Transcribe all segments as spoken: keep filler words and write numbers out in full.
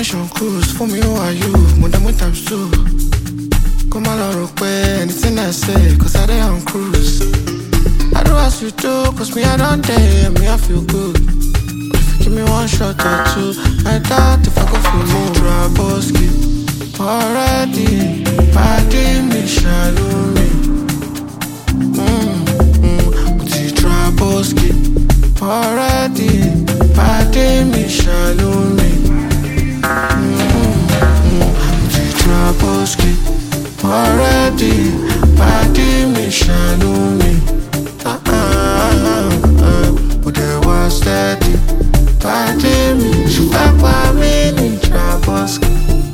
mission cruise. For me, who are you? More than one times two. Come along, pay anything I say, cause I dey on cruise. I do as you do, cause me I don't dare, me I feel good. But if you give me one shot or two, I doubt if I go feel more. Traboski, already, body me, shallow me. Mm-hmm, Uti Traboski, already, body me, shallow me. Mm-hmm, Uti Traboski, already, body me, shallow me. Steady, body me, she back by me, in Traboski.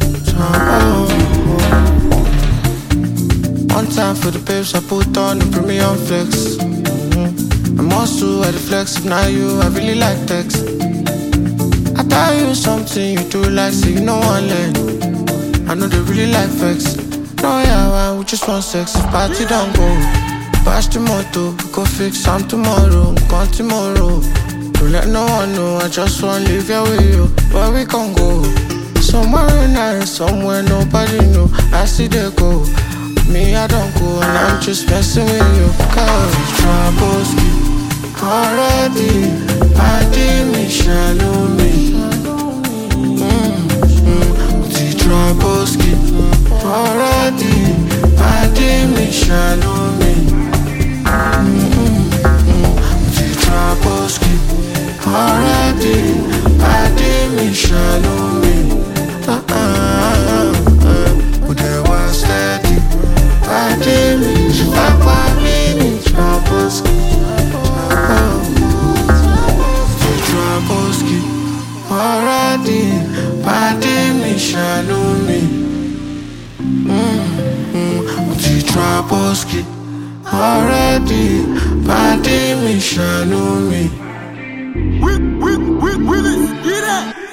One time for the babes, I put on the premium flex. Mm-hmm. I'm also at the flex, if not you, I really like text. I tell you something you do like, so you know one leg. I know they really like vex. No, yeah, we just want sex, if party don't go. Bash the motor, we go fix some tomorrow, gone tomorrow. Don't let no one know, I just wanna live here with you. Where we can go? Somewhere nice, somewhere nobody know. I see they go, me I don't go, and I'm just messing with you. Cause Traboski, already, body me, shallow me. Mm-hmm, Uti Traboski, already, body me, shallow me. Already, body me, shallow me. Uh-uh, uh, but they were steady. Body me, back by me, in Traboski. Traboski, already, body me, shallow me. Mm-hmm, Traboski, already, body me, shallow me. We, we, we, we, let's get it.